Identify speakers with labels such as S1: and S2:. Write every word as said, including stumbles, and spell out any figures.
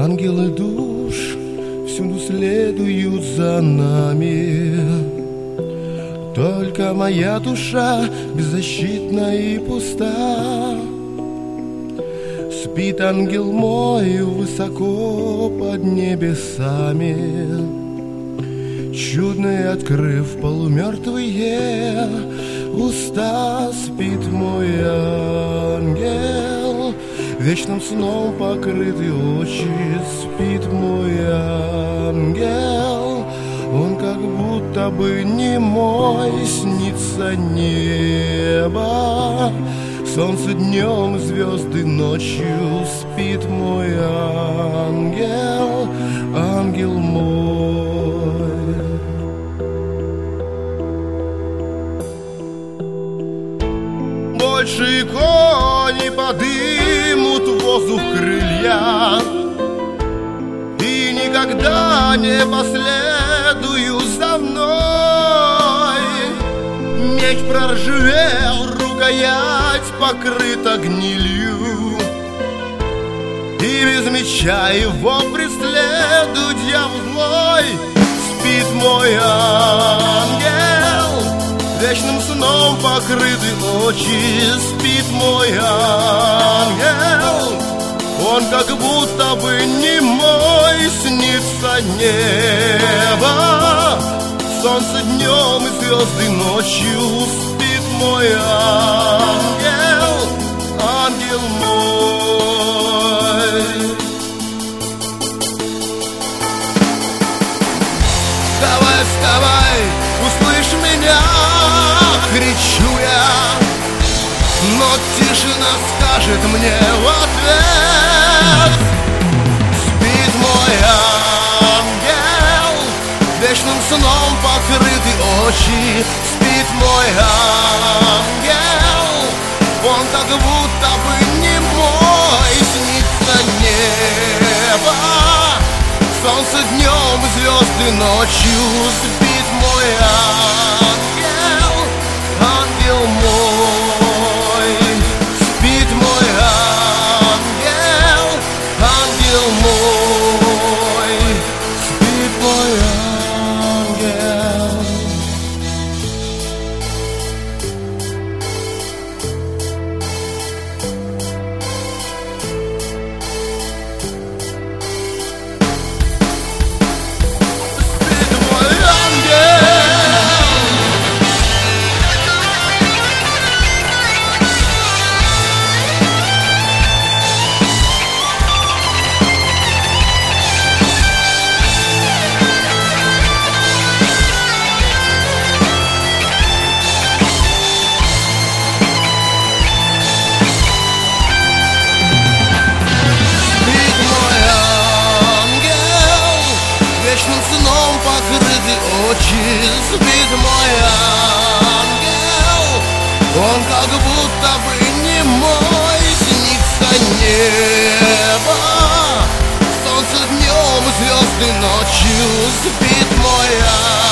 S1: Ангелы душ всюду следуют за нами, только моя душа беззащитна и пуста. Спит ангел мой высоко под небесами, чудный, открыв полумертвые уста. Спит мой ангел, вечным сном покрыты очи. Спит мой ангел, он как будто бы не мой. Снится небо, солнце днем, звезды ночью. Спит мой ангел, ангел мой. Больше кони подымут в воздух крылья и никогда не последую за мной. Меч проржавел, рукоять покрыта гнилью, и без меча его преследует дьявол злой. Спит мой ангел, вечным сном покрыты очи. Спит мой ангел, он как будто бы не мой. Снится небо, солнце днем и звезды ночью. Спит мой ангел, ангел мой. Вставай, вставай, услышь меня, кричу я, но тишина скажет мне в ответ. Спит мой ангел, вечным сном покрыты очи. Спит мой ангел, он как будто бы не мой. Снится небо, солнце днем, звезды ночью. Спит мой ангел, ангел мой. Спит мой ангел, ангел мой. Спит мой ангел. Спит мой ангел, он как будто бы не мой. Снится небо, солнце днем, звезды ночью. Спит мой ангел.